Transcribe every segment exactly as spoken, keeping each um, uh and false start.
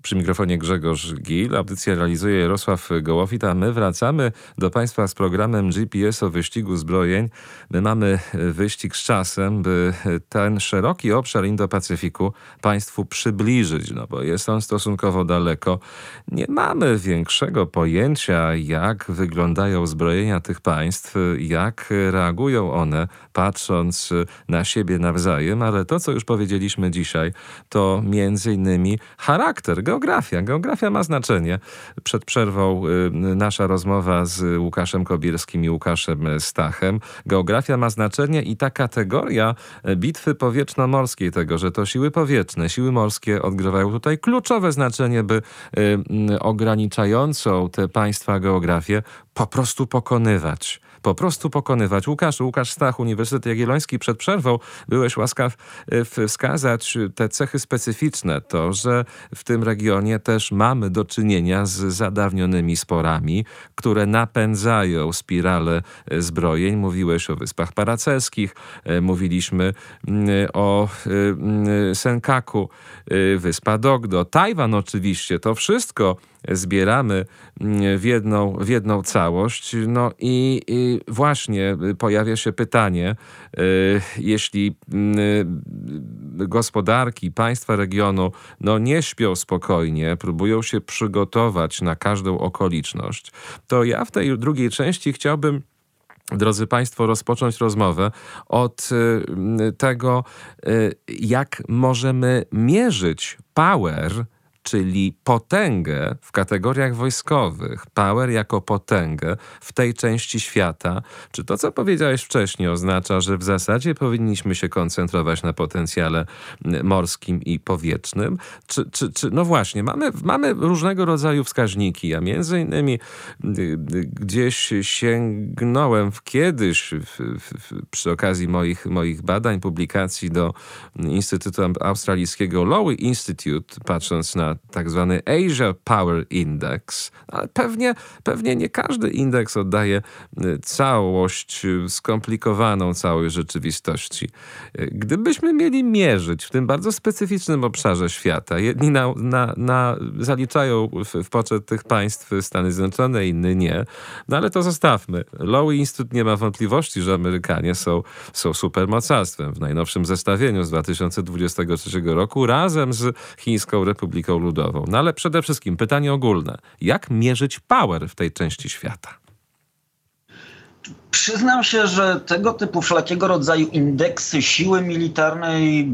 Przy mikrofonie Grzegorz Gil. Audycję realizuje Jarosław Gołowit, a my wracamy do Państwa z programem G P S o wyścigu zbrojeń. My mamy wyścig z czasem, by ten szeroki obszar Indo-Pacyfiku Państwu przybliżyć, no bo jest on stosunkowo daleko. Nie mamy większego pojęcia, jak wyglądają zbrojenia tych państw, jak reagują one, patrząc na siebie nawzajem, ale to, co już powiedzieliśmy dzisiaj, to między innymi charakter, geografia. Geografia ma znaczenie. Przed przerwą y, nasza rozmowa z Łukaszem Kobierskim i Łukaszem Stachem. Geografia ma znaczenie i ta kategoria bitwy powietrzno-morskiej, tego, że to siły powietrzne, siły morskie odgrywają tutaj kluczowe znaczenie, by y, y, ograniczającą te państwa geografię po prostu pokonywać. Po prostu pokonywać. Łukasz, Łukasz Stach, Uniwersytet Jagielloński, przed przerwą byłeś łaskaw wskazać te cechy specyficzne. To, że w tym regionie też mamy do czynienia z zadawnionymi sporami, które napędzają spiralę zbrojeń. Mówiłeś o Wyspach Paracelskim, mówiliśmy o Senkaku, Wyspa Dogdo, Tajwan oczywiście. To wszystko zbieramy w jedną, w jedną całość. No i, i właśnie pojawia się pytanie, jeśli gospodarki, państwa regionu no nie śpią spokojnie, próbują się przygotować na każdą okoliczność, to ja w tej drugiej części chciałbym, drodzy Państwo, rozpocząć rozmowę od tego, jak możemy mierzyć power, czyli potęgę w kategoriach wojskowych, power jako potęgę w tej części świata. Czy to, co powiedziałeś wcześniej, oznacza, że w zasadzie powinniśmy się koncentrować na potencjale morskim i powietrznym? Czy, czy, czy no właśnie, mamy, mamy różnego rodzaju wskaźniki, a między innymi gdzieś sięgnąłem w kiedyś w, w, przy okazji moich, moich badań, publikacji do Instytutu Australijskiego Lowy Institute, patrząc na tak zwany Asia Power Index, ale pewnie, pewnie nie każdy indeks oddaje całość, skomplikowaną całość rzeczywistości. Gdybyśmy mieli mierzyć w tym bardzo specyficznym obszarze świata, jedni na, na, na, zaliczają w, w poczet tych państw Stany Zjednoczone, inni nie, no ale to zostawmy. Lowy Institute nie ma wątpliwości, że Amerykanie są, są supermocarstwem. W najnowszym zestawieniu z dwa tysiące dwudziestego trzeciego roku razem z Chińską Republiką Ludową. No ale przede wszystkim pytanie ogólne. Jak mierzyć power w tej części świata? Przyznam się, że tego typu wszelkiego rodzaju indeksy siły militarnej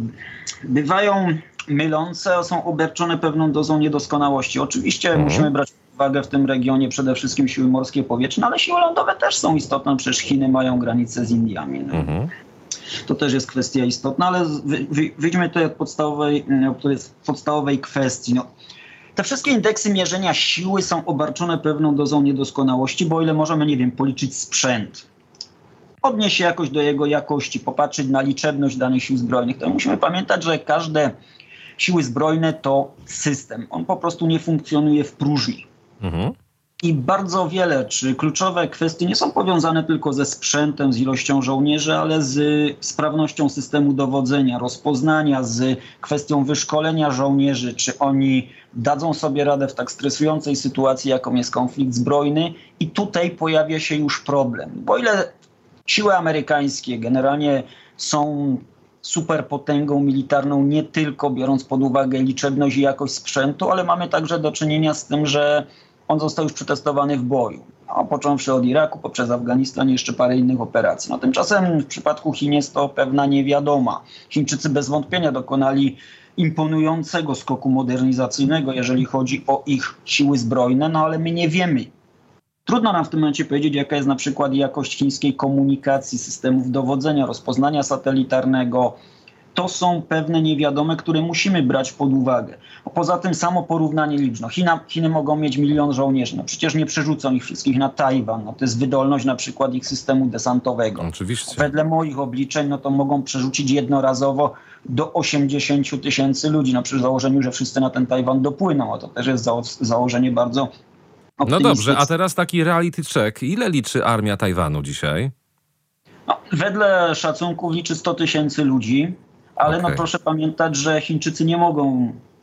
bywają mylące, są obarczone pewną dozą niedoskonałości. Oczywiście mhm. musimy brać pod uwagę w tym regionie przede wszystkim siły morskie, powietrzne, ale siły lądowe też są istotne. Przecież Chiny mają granicę z Indiami. No. Mhm. To też jest kwestia istotna, ale wyjdźmy tutaj od podstawowej, od podstawowej kwestii. No, te wszystkie indeksy mierzenia siły są obarczone pewną dozą niedoskonałości, bo o ile możemy, nie wiem, policzyć sprzęt, odnieść się jakoś do jego jakości, popatrzeć na liczebność danych sił zbrojnych, to musimy pamiętać, że każde siły zbrojne to system. On po prostu nie funkcjonuje w próżni. Mhm. I bardzo wiele, czy kluczowe kwestie nie są powiązane tylko ze sprzętem, z ilością żołnierzy, ale z sprawnością systemu dowodzenia, rozpoznania, z kwestią wyszkolenia żołnierzy, czy oni dadzą sobie radę w tak stresującej sytuacji, jaką jest konflikt zbrojny. I tutaj pojawia się już problem. Bo ile siły amerykańskie generalnie są superpotęgą militarną, nie tylko biorąc pod uwagę liczebność i jakość sprzętu, ale mamy także do czynienia z tym, że on został już przetestowany w boju, no, począwszy od Iraku, poprzez Afganistan i jeszcze parę innych operacji. No, tymczasem w przypadku Chin jest to pewna niewiadoma. Chińczycy bez wątpienia dokonali imponującego skoku modernizacyjnego, jeżeli chodzi o ich siły zbrojne, no ale my nie wiemy. Trudno nam w tym momencie powiedzieć, jaka jest na przykład jakość chińskiej komunikacji, systemów dowodzenia, rozpoznania satelitarnego. To są pewne niewiadome, które musimy brać pod uwagę. Poza tym samo porównanie liczb. No China, Chiny mogą mieć milion żołnierzy. No przecież nie przerzucą ich wszystkich na Tajwan. No to jest wydolność na przykład ich systemu desantowego. Oczywiście. Wedle moich obliczeń no to mogą przerzucić jednorazowo do osiemdziesięciu tysięcy ludzi. No przy założeniu, że wszyscy na ten Tajwan dopłyną. A to też jest za, założenie bardzo optymistyczne. No dobrze, a teraz taki reality check. Ile liczy armia Tajwanu dzisiaj? No, wedle szacunków liczy sto tysięcy ludzi. Ale okay. no proszę pamiętać, że Chińczycy nie mogą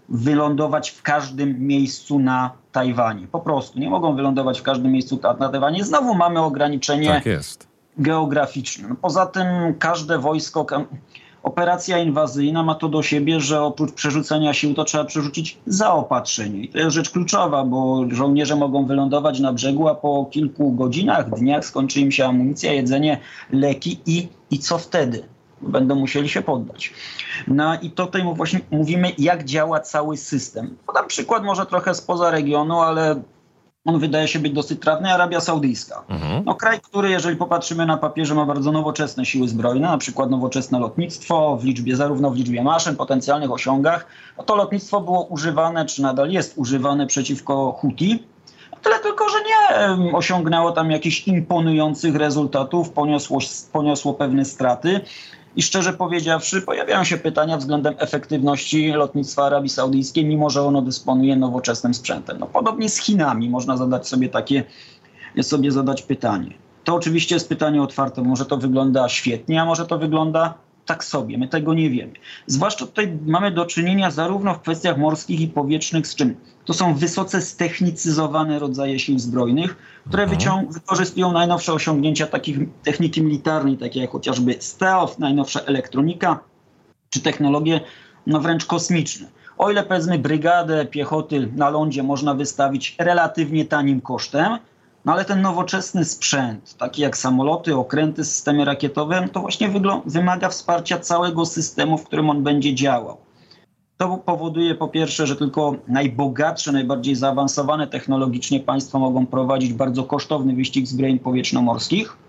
wylądować w każdym miejscu na Tajwanie. Po prostu nie mogą wylądować w każdym miejscu na Tajwanie. Znowu mamy ograniczenie tak jest. geograficzne. No poza tym każde wojsko, operacja inwazyjna ma to do siebie, że oprócz przerzucenia sił to trzeba przerzucić zaopatrzenie. I to jest rzecz kluczowa, bo żołnierze mogą wylądować na brzegu, a po kilku godzinach, dniach skończy im się amunicja, jedzenie, leki i, i co wtedy? Będą musieli się poddać. No i tutaj właśnie mówimy, jak działa cały system. Podam przykład może trochę spoza regionu, ale on wydaje się być dosyć trafny. Arabia Saudyjska. Mhm. No, kraj, który, jeżeli popatrzymy na papierze, ma bardzo nowoczesne siły zbrojne, na przykład nowoczesne lotnictwo w liczbie, zarówno w liczbie maszyn, potencjalnych osiągach. No to lotnictwo było używane, czy nadal jest używane przeciwko Huti. Tyle tylko, że nie osiągnęło tam jakichś imponujących rezultatów, poniosło, poniosło pewne straty. I szczerze powiedziawszy, pojawiają się pytania względem efektywności lotnictwa Arabii Saudyjskiej, mimo że ono dysponuje nowoczesnym sprzętem. No, podobnie z Chinami można zadać sobie takie, sobie zadać pytanie. To oczywiście jest pytanie otwarte. Może to wygląda świetnie, a może to wygląda tak sobie. My tego nie wiemy. Zwłaszcza tutaj mamy do czynienia zarówno w kwestiach morskich i powietrznych z czym? To są wysoce ztechnicyzowane rodzaje sił zbrojnych, które mhm. wycią- wykorzystują najnowsze osiągnięcia takich techniki militarnej, takie jak chociażby stealth, najnowsza elektronika, czy technologie no wręcz kosmiczne. O ile powiedzmy brygadę piechoty na lądzie można wystawić relatywnie tanim kosztem, no ale ten nowoczesny sprzęt, taki jak samoloty, okręty, systemy rakietowe, to właśnie wygl- wymaga wsparcia całego systemu, w którym on będzie działał. To powoduje po pierwsze, że tylko najbogatsze, najbardziej zaawansowane technologicznie państwa mogą prowadzić bardzo kosztowny wyścig zbrojeń powietrzno-morskich.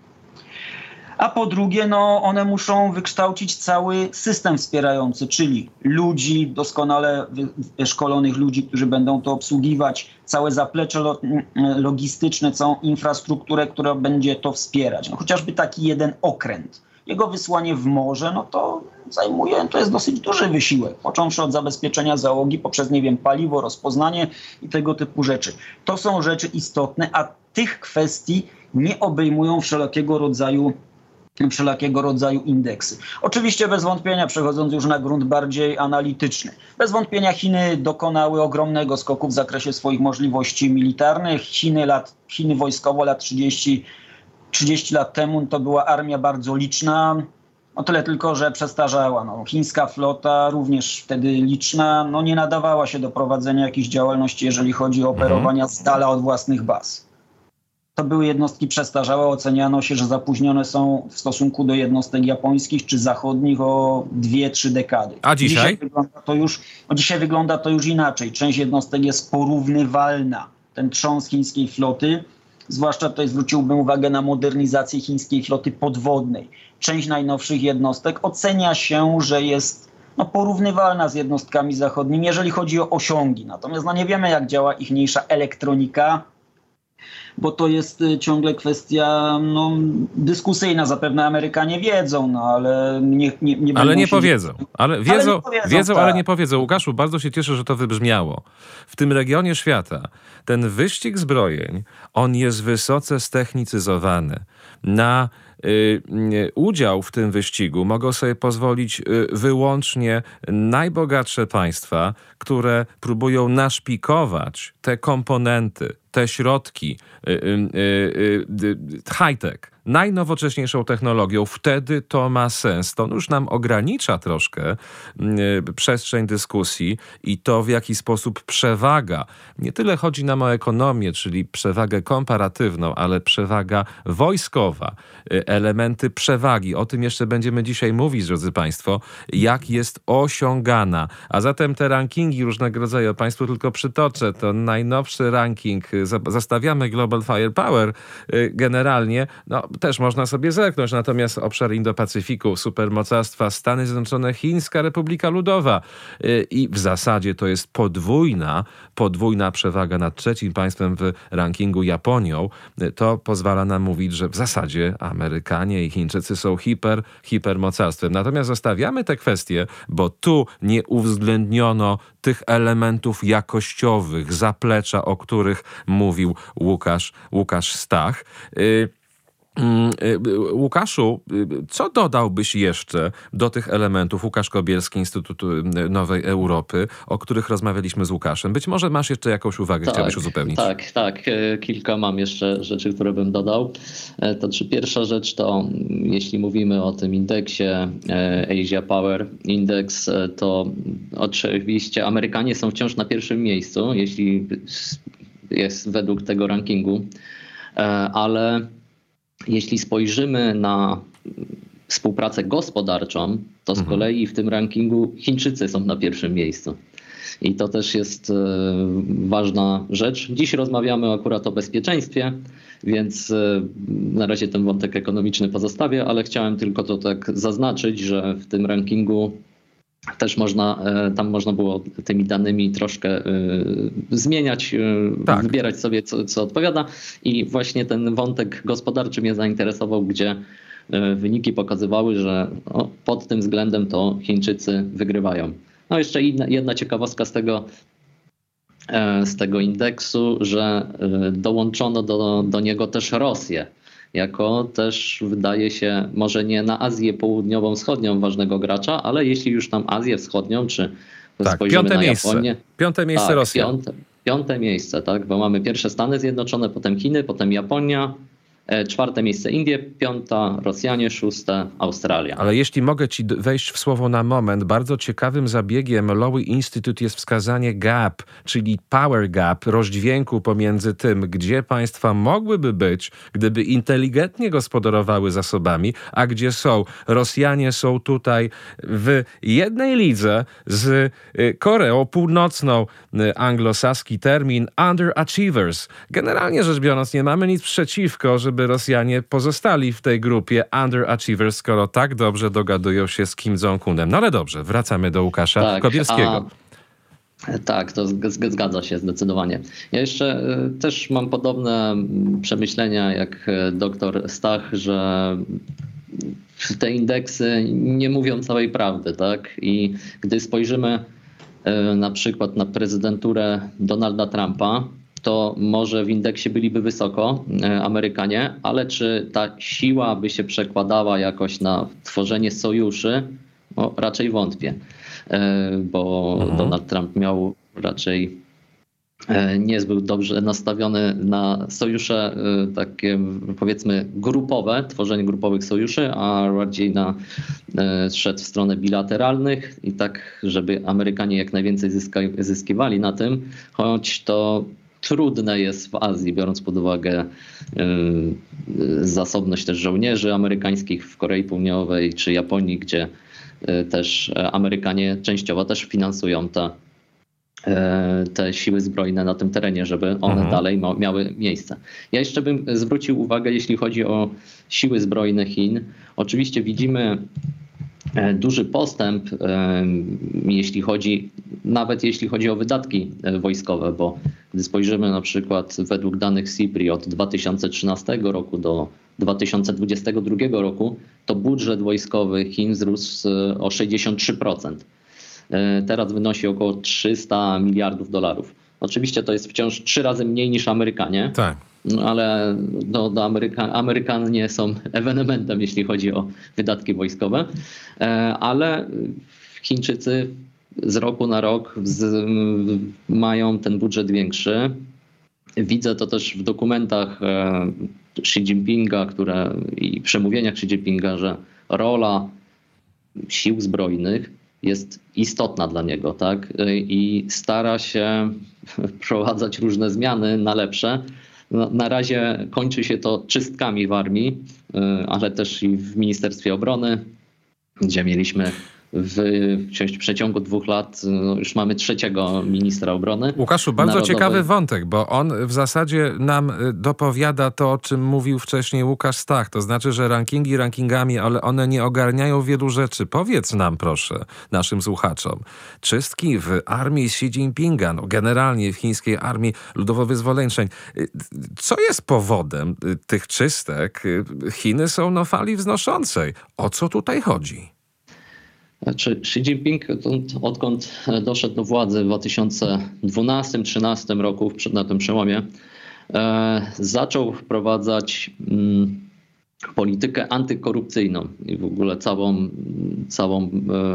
A po drugie, no, one muszą wykształcić cały system wspierający, czyli ludzi, doskonale wyszkolonych ludzi, którzy będą to obsługiwać, całe zaplecze logistyczne, całą infrastrukturę, która będzie to wspierać. No, chociażby taki jeden okręt. Jego wysłanie w morze, no to zajmuje, to jest dosyć duży wysiłek, począwszy od zabezpieczenia załogi poprzez, nie wiem, paliwo, rozpoznanie i tego typu rzeczy. To są rzeczy istotne, a tych kwestii nie obejmują wszelkiego rodzaju wszelakiego rodzaju indeksy. Oczywiście bez wątpienia, przechodząc już na grunt bardziej analityczny, bez wątpienia Chiny dokonały ogromnego skoku w zakresie swoich możliwości militarnych. Chiny, lat, Chiny wojskowo lat trzydzieści, trzydzieści lat temu to była armia bardzo liczna, o tyle tylko, że przestarzała. No, chińska flota, również wtedy liczna, no, nie nadawała się do prowadzenia jakiejś działalności, jeżeli chodzi o operowania z dala od własnych baz. To były jednostki przestarzałe, oceniano się, że zapóźnione są w stosunku do jednostek japońskich czy zachodnich o dwie, trzy dekady. A dzisiaj? Dzisiaj wygląda to już, dzisiaj wygląda to już inaczej. Część jednostek jest porównywalna. Ten trząs chińskiej floty, zwłaszcza tutaj zwróciłbym uwagę na modernizację chińskiej floty podwodnej. Część najnowszych jednostek ocenia się, że jest no, porównywalna z jednostkami zachodnimi, jeżeli chodzi o osiągi. Natomiast no, nie wiemy, jak działa ichniejsza elektronika, bo to jest ciągle kwestia no, dyskusyjna. Zapewne Amerykanie wiedzą, no ale nie, nie, nie Ale nie się... powiedzą. Ale wiedzą, ale nie powiedzą, wiedzą tak. ale nie powiedzą. Łukaszu, bardzo się cieszę, że to wybrzmiało. W tym regionie świata ten wyścig zbrojeń, on jest wysoce ztechnicyzowany. Na y, y, udział w tym wyścigu mogą sobie pozwolić y, wyłącznie najbogatsze państwa, które próbują naszpikować te komponenty, te środki, y, y, y, y, high-tech, najnowocześniejszą technologią. Wtedy to ma sens. To już nam ogranicza troszkę y, przestrzeń dyskusji i to, w jaki sposób przewaga, nie tyle chodzi nam o ekonomię, czyli przewagę komparatywną, ale przewaga wojskowa, y, elementy przewagi. O tym jeszcze będziemy dzisiaj mówić, drodzy Państwo, jak jest osiągana. A zatem te rankingi różnego rodzaju, Państwu tylko przytoczę, to najnowszy ranking, zastawiamy Global Firepower y, generalnie, no też można sobie zerknąć, natomiast obszar Indo-Pacyfiku, supermocarstwa, Stany Zjednoczone, Chińska Republika Ludowa y, i w zasadzie to jest podwójna, podwójna przewaga nad trzecim państwem w rankingu Japonią. Y, to pozwala nam mówić, że w zasadzie Amerykanie i Chińczycy są hiper, hipermocarstwem. Natomiast zostawiamy te kwestie, bo tu nie uwzględniono tych elementów jakościowych, zaplecza, o których mówił Łukasz, Łukasz Stach. Y, Łukaszu, co dodałbyś jeszcze do tych elementów? Łukasz Kobielski, Instytut Nowej Europy, o których rozmawialiśmy z Łukaszem. Być może masz jeszcze jakąś uwagę, tak, chciałbyś uzupełnić? Tak, tak. Kilka mam jeszcze rzeczy, które bym dodał. To czy pierwsza rzecz to, jeśli mówimy o tym indeksie Asia Power Index, to oczywiście Amerykanie są wciąż na pierwszym miejscu, jeśli jest według tego rankingu, ale jeśli spojrzymy na współpracę gospodarczą, to z kolei w tym rankingu Chińczycy są na pierwszym miejscu. I to też jest ważna rzecz. Dziś rozmawiamy akurat o bezpieczeństwie, więc na razie ten wątek ekonomiczny pozostawię, ale chciałem tylko to tak zaznaczyć, że w tym rankingu też można, tam można było tymi danymi troszkę zmieniać, tak. wybierać sobie co, co odpowiada i właśnie ten wątek gospodarczy mnie zainteresował, gdzie wyniki pokazywały, że pod tym względem to Chińczycy wygrywają. No jeszcze inna, jedna ciekawostka z tego, z tego indeksu, że dołączono do, do niego też Rosję. Jako też wydaje się, może nie na Azję Południową-Wschodnią ważnego gracza, ale jeśli już tam Azję Wschodnią, czy tak, spojrzymy piąte na miejsce. Japonię. Piąte miejsce tak, Rosja. Piąte, piąte miejsce, tak, bo mamy pierwsze Stany Zjednoczone, potem Chiny, potem Japonia, czwarte miejsce Indie, piąta Rosjanie, szóste Australia. Ale jeśli mogę ci wejść w słowo na moment, bardzo ciekawym zabiegiem Lowy Institute jest wskazanie gap, czyli power gap, rozdźwięku pomiędzy tym, gdzie państwa mogłyby być, gdyby inteligentnie gospodarowały zasobami, a gdzie są. Rosjanie są tutaj w jednej lidze z Koreą Północną, anglosaski termin underachievers. Generalnie rzecz biorąc, nie mamy nic przeciwko, żeby Rosjanie pozostali w tej grupie underachievers, skoro tak dobrze dogadują się z Kim Jong-unem. No ale dobrze, wracamy do Łukasza tak, Kobielskiego. A, tak, to zgadza się zdecydowanie. Ja jeszcze też mam podobne przemyślenia jak doktor Stach, że te indeksy nie mówią całej prawdy, tak? I gdy spojrzymy na przykład na prezydenturę Donalda Trumpa, to może w indeksie byliby wysoko Amerykanie, ale czy ta siła by się przekładała jakoś na tworzenie sojuszy? No, raczej wątpię, bo mhm. Donald Trump miał raczej niezbyt dobrze nastawiony na sojusze takie powiedzmy grupowe, tworzenie grupowych sojuszy, a bardziej na, szedł w stronę bilateralnych i tak, żeby Amerykanie jak najwięcej zyska, zyskiwali na tym, choć to trudne jest w Azji, biorąc pod uwagę y, zasobność też żołnierzy amerykańskich w Korei Południowej czy Japonii, gdzie y, też Amerykanie częściowo też finansują te, y, te siły zbrojne na tym terenie, żeby one mhm. dalej ma, miały miejsce. Ja jeszcze bym zwrócił uwagę, jeśli chodzi o siły zbrojne Chin. Oczywiście widzimy duży postęp, jeśli chodzi, nawet jeśli chodzi o wydatki wojskowe, bo gdy spojrzymy na przykład według danych S I P R I od dwa tysiące trzynastego roku do dwa tysiące dwudziestego drugiego roku, to budżet wojskowy Chin wzrósł o sześćdziesiąt trzy procent. Teraz wynosi około trzysta miliardów dolarów. Oczywiście to jest wciąż trzy razy mniej niż Amerykanie. Tak. No, ale do, do Ameryka, Amerykanie są ewenementem, jeśli chodzi o wydatki wojskowe, ale Chińczycy z roku na rok z, mają ten budżet większy. Widzę to też w dokumentach Xi Jinpinga, które, i przemówieniach Xi Jinpinga, że rola sił zbrojnych jest istotna dla niego, tak? I stara się wprowadzać różne zmiany na lepsze. Na razie kończy się to czystkami w armii, ale też i w Ministerstwie Obrony, gdzie mieliśmy w, w przeciągu dwóch lat no już mamy trzeciego ministra obrony. Łukaszu, bardzo narodowej. Ciekawy wątek, bo on w zasadzie nam dopowiada to, o czym mówił wcześniej Łukasz Stach. To znaczy, że rankingi rankingami, ale one nie ogarniają wielu rzeczy. Powiedz nam proszę, naszym słuchaczom, czystki w armii Xi Jinpinga, no generalnie w chińskiej armii ludowo-wyzwoleńczej. Co jest powodem tych czystek? Chiny są na fali wznoszącej. O co tutaj chodzi? Znaczy, Xi Jinping, odkąd doszedł do władzy w dwa tysiące dwunastym do dwa tysiące trzynastego roku, na tym przełomie, zaczął wprowadzać politykę antykorupcyjną i w ogóle całą, całą,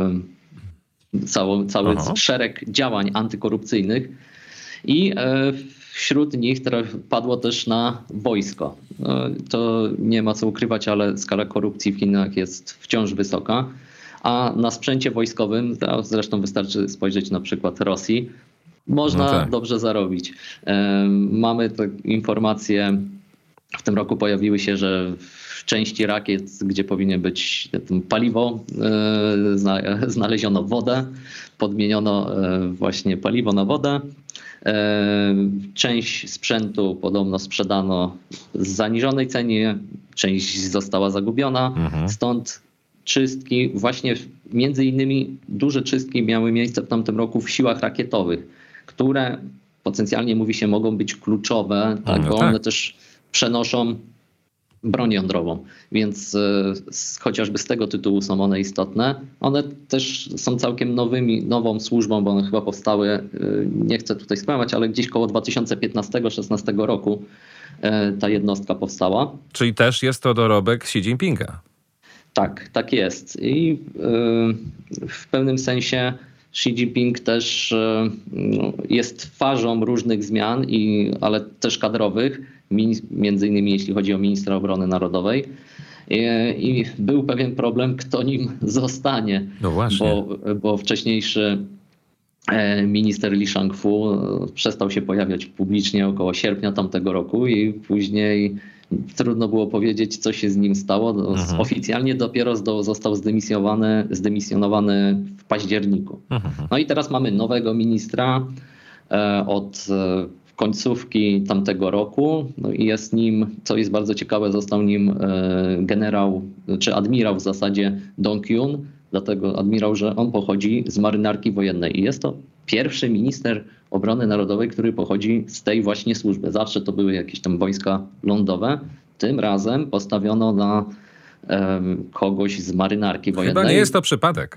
całą, cały Aha. szereg działań antykorupcyjnych i wśród nich padło też na wojsko. To nie ma co ukrywać, ale skala korupcji w Chinach jest wciąż wysoka, a na sprzęcie wojskowym, zresztą wystarczy spojrzeć na przykład Rosji, można no tak. dobrze zarobić. Mamy te informacje, w tym roku pojawiły się, że w części rakiet, gdzie powinien być paliwo, znaleziono wodę, podmieniono właśnie paliwo na wodę. Część sprzętu podobno sprzedano z zaniżonej cenie, część została zagubiona, mhm. stąd czystki, właśnie między innymi duże czystki miały miejsce w tamtym roku w siłach rakietowych, które potencjalnie mówi się mogą być kluczowe, tak, no, bo tak. one też przenoszą broń jądrową, więc z, chociażby z tego tytułu są one istotne. One też są całkiem nowymi, nową służbą, bo one chyba powstały, nie chcę tutaj skłamać, ale gdzieś koło dwa tysiące piętnastego szesnastego roku ta jednostka powstała. Czyli też jest to dorobek Xi Jinpinga. Tak, tak jest. I w pewnym sensie Xi Jinping też jest twarzą różnych zmian, i, ale też kadrowych, między innymi jeśli chodzi o ministra obrony narodowej. I, i był pewien problem, kto nim zostanie, no właśnie. Bo, bo wcześniejszy minister Li Shangfu przestał się pojawiać publicznie około sierpnia tamtego roku i później trudno było powiedzieć, co się z nim stało. Mhm. Oficjalnie dopiero został zdymisjonowany, zdymisjonowany w październiku. Mhm. No i teraz mamy nowego ministra od końcówki tamtego roku. No i jest nim, co jest bardzo ciekawe, został nim generał, czy admirał w zasadzie Dong Yun, dlatego admirał, że on pochodzi z marynarki wojennej i jest to pierwszy minister obrony narodowej, który pochodzi z tej właśnie służby. Zawsze to były jakieś tam wojska lądowe. Tym razem postawiono na um, kogoś z marynarki wojennej. Chyba nie jest to przypadek.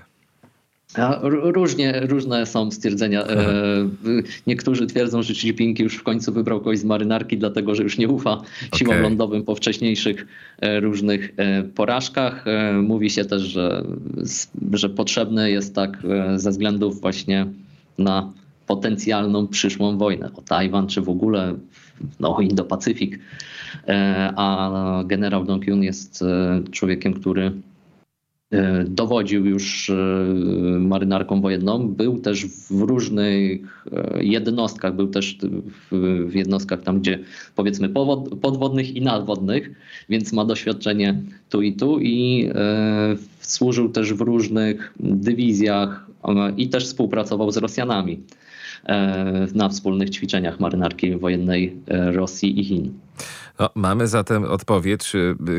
Różnie, różne są stwierdzenia. Niektórzy twierdzą, że Xi Jinping już w końcu wybrał kogoś z marynarki, dlatego że już nie ufa siłom okay. lądowym po wcześniejszych różnych porażkach. Mówi się też, że, że potrzebny jest tak ze względów właśnie na potencjalną przyszłą wojnę o Tajwan, czy w ogóle no, Indo-Pacyfik. A generał Dong Yun jest człowiekiem, który dowodził już marynarką wojenną, był też w różnych jednostkach, był też w jednostkach tam, gdzie powiedzmy podwodnych i nadwodnych, więc ma doświadczenie tu i tu i służył też w różnych dywizjach i też współpracował z Rosjanami na wspólnych ćwiczeniach marynarki wojennej Rosji i Chin. No, mamy zatem odpowiedź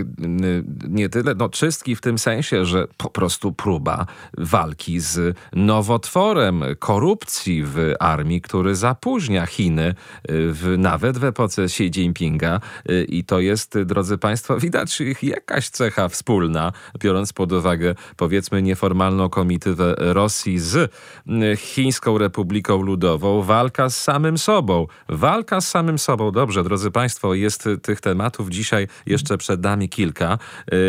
nie tyle, no czystki w tym sensie, że po prostu próba walki z nowotworem korupcji w armii, który zapóźnia Chiny w, nawet w epoce Xi Jinpinga i to jest, drodzy Państwo, widać jakaś cecha wspólna, biorąc pod uwagę powiedzmy nieformalną komitywę Rosji z Chińską Republiką Ludową. Walka z samym sobą. Walka z samym sobą. Dobrze, drodzy Państwo, jest tych tematów dzisiaj jeszcze przed nami kilka.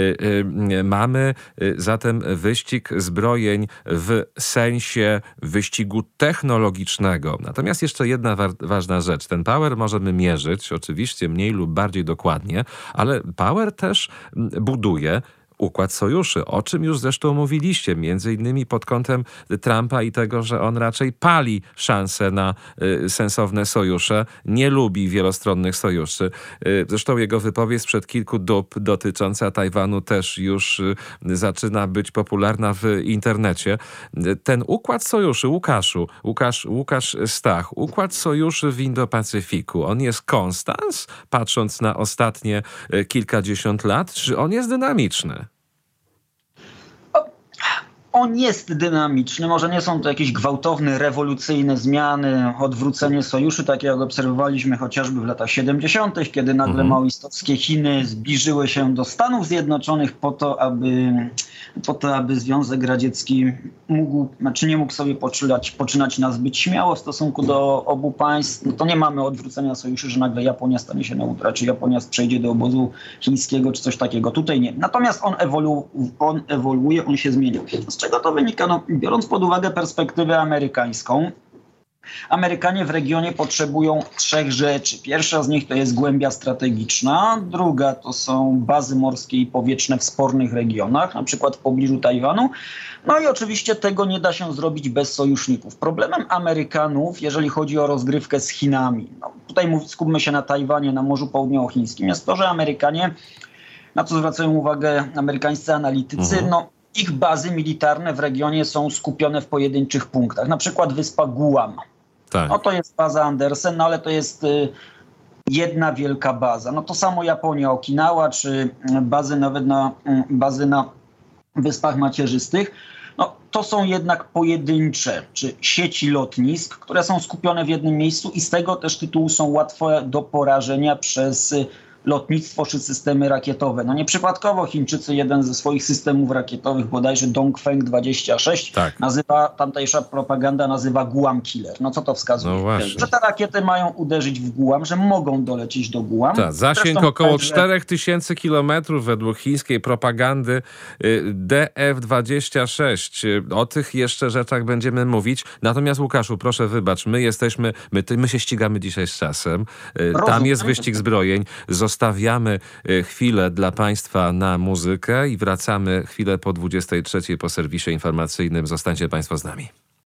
Mamy zatem wyścig zbrojeń w sensie wyścigu technologicznego. Natomiast jeszcze jedna wa- ważna rzecz. Ten power możemy mierzyć, oczywiście mniej lub bardziej dokładnie, ale power też buduje układ sojuszy, o czym już zresztą mówiliście, między innymi pod kątem Trumpa i tego, że on raczej pali szanse na y, sensowne sojusze, nie lubi wielostronnych sojuszy. Y, zresztą jego wypowiedź sprzed kilku dób dotycząca Tajwanu też już y, zaczyna być popularna w internecie. Y, ten układ sojuszy, Łukaszu, Łukasz, Łukasz Stach, układ sojuszy w Indo-Pacyfiku, on jest konstans, patrząc na ostatnie y, kilkadziesiąt lat, czy on jest dynamiczny? On jest dynamiczny, może nie są to jakieś gwałtowne, rewolucyjne zmiany, odwrócenie sojuszu, takie jak obserwowaliśmy chociażby w latach siedemdziesiątych, kiedy nagle mhm. maoistowskie Chiny zbliżyły się do Stanów Zjednoczonych po to, aby, po to, aby Związek Radziecki mógł, znaczy nie mógł sobie poczynać, poczynać nazbyt śmiało w stosunku do obu państw. No to nie mamy odwrócenia sojuszu, że nagle Japonia stanie się neutralna, czy Japonia przejdzie do obozu chińskiego, czy coś takiego. Tutaj nie. Natomiast on, ewolu, on ewoluuje, on się zmienia. Z czego to wynika? No, biorąc pod uwagę perspektywę amerykańską, Amerykanie w regionie potrzebują trzech rzeczy. Pierwsza z nich to jest głębia strategiczna, druga to są bazy morskie i powietrzne w spornych regionach, na przykład w pobliżu Tajwanu. No i oczywiście tego nie da się zrobić bez sojuszników. Problemem Amerykanów, jeżeli chodzi o rozgrywkę z Chinami, no, tutaj mów, skupmy się na Tajwanie, na Morzu Południowochińskim, jest to, że Amerykanie, na co zwracają uwagę amerykańscy analitycy, mhm. no ich bazy militarne w regionie są skupione w pojedynczych punktach. Na przykład wyspa Guam. Tak. No to jest baza Andersen, no ale to jest y, jedna wielka baza. No to samo Japonia, Okinawa, czy bazy nawet na, y, bazy na Wyspach Macierzystych. No to są jednak pojedyncze, czy sieci lotnisk, które są skupione w jednym miejscu i z tego też tytułu są łatwe do porażenia przez y, lotnictwo czy systemy rakietowe. No nieprzypadkowo Chińczycy jeden ze swoich systemów rakietowych, bodajże Dongfeng dwadzieścia sześć, tak. nazywa, tamtejsza propaganda nazywa Guam Killer. No co to wskazuje? No że te rakiety mają uderzyć w Guam, że mogą dolecieć do Guam. Tak, zasięg Zresztą około cztery tysiące kilometrów według chińskiej propagandy D F dwadzieścia sześć. O tych jeszcze rzeczach będziemy mówić. Natomiast Łukaszu, proszę wybacz, my jesteśmy, my, my się ścigamy dzisiaj z czasem. Rozumiem. Tam jest wyścig zbrojeń. Zostawiamy chwilę dla Państwa na muzykę i wracamy chwilę po dwudziestej trzeciej po serwisie informacyjnym. Zostańcie Państwo z nami.